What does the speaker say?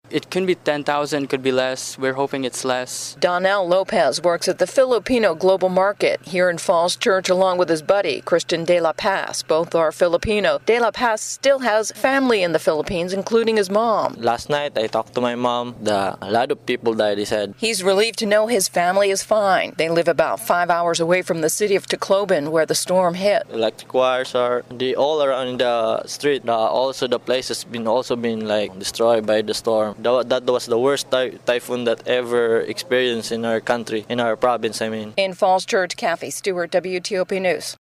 It can be 10,000, could be less. We're hoping it's less. Donnell Lopez works at the Filipino Global Market here in Falls Church along with his buddy, Christian De La Paz. Both are Filipino. De La Paz still has family in the Philippines, including his mom. Last night, I talked to my mom. A lot of people died, he said. He's relieved to know his family is fine. They live about 5 hours away from the city of Tacloban, where the storm hit. Electric wires are all around the street. Also, the place has been destroyed by the storm. That was the worst typhoon that ever experienced in our country, in our province, I mean. In Falls Church, Kathy Stewart, WTOP News.